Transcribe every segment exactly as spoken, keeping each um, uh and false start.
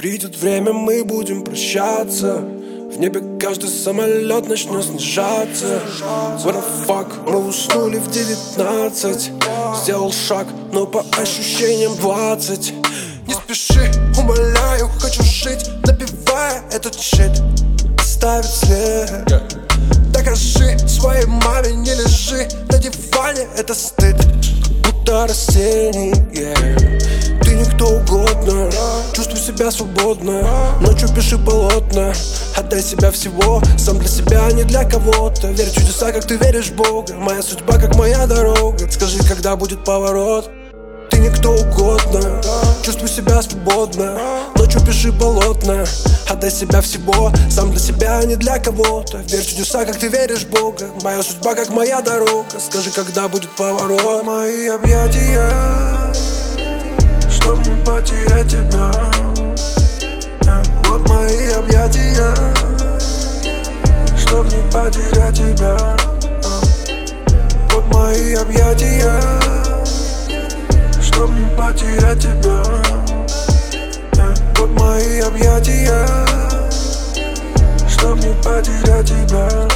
Придет время, мы будем прощаться. В небе каждый самолет начнет снижаться. What the fuck, мы уснули в девятнадцать. Сделал шаг, но по ощущениям двадцать. Не спеши, умоляю, хочу жить, напевая этот щит. Оставит след. Докажи своей маме, не лежи на диване, это стыд. Будто растение, yeah. Ты не кто угодно, чувствуй себя свободно. Ночью пиши полотна, отдай себя всего, сам для себя, а не для кого-то. Верь в чудеса, как ты веришь в Бога. Моя судьба, как моя дорога. Скажи, когда будет поворот. Ты не кто угодно, чувствуй себя свободно. Ночью пиши полотна, отдай себя всего, сам для себя, а не для кого-то. Верь в чудеса, как ты веришь в Бога. Моя судьба, как моя дорога. Скажи, когда будет поворот. Мои объятия, чтоб не потерять тебя. Вот мои объятия, чтоб не потерять тебя. Вот мои объятия, чтоб не потерять тебя. Вот мои объятия, чтоб не потерять тебя.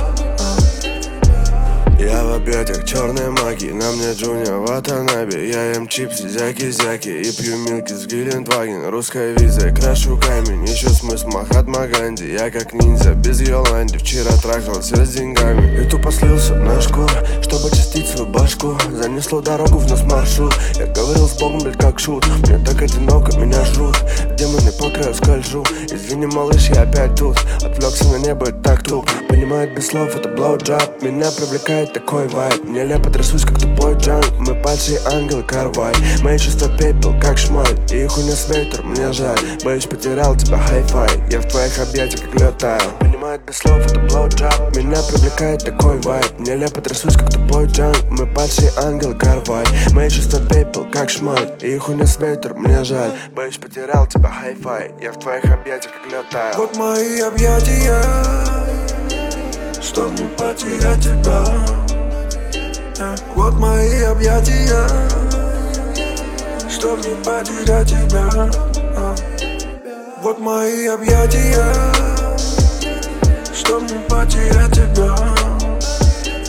Я в объятиях черной магии, на мне Джуниор Ватанаби. Я ем чипсы, зяки-зяки и пью милки с Гелендваген. Русская виза, крашу камень, ищу смысл Махатма Ганди. Я как ниндзя, без Йоланди, вчера трахался с деньгами и тупо слился на шкуру, чтобы очистить свою башку. Занесло дорогу в нос маршрут. Я говорил с Богом, блядь, как шут. Мне так одиноко, меня жрут. Демоны по краю скольжу. Извини, малыш, я опять тут. Отвлекся на небо, это так туп. Понимает без слов, это блоуджаб. Меня привлекает такой вайб. Нелепо трясусь, как тупой джанк. Мы пальцы ангелы, карвай. Мои чувства пепел, как шмаль. И хуйня с ветер, мне жаль. Боюсь, потерял тебя, хай-фай. Я в твоих объятиях, как лед таял. Понимает без слов, это блоуджаб. Меня привлекает такой вайб. Нелепо трясусь, как тупой джанк. Мы пальцы ангелы, карвай. Мои чувства пепел, как шмаль. И хуйня с ветер, мне жаль. Боюсь, потерял тебя, хай-фай. Я в твоих объятиях, как лед таял. Вот мои объятия, чтоб не потерять тебя. Вот мои объятия, чтоб не потерять тебя. Вот мои объятия, чтоб не потерять тебя.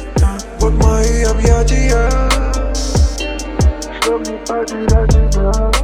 Вот мои объятия, чтоб не потерять тебя.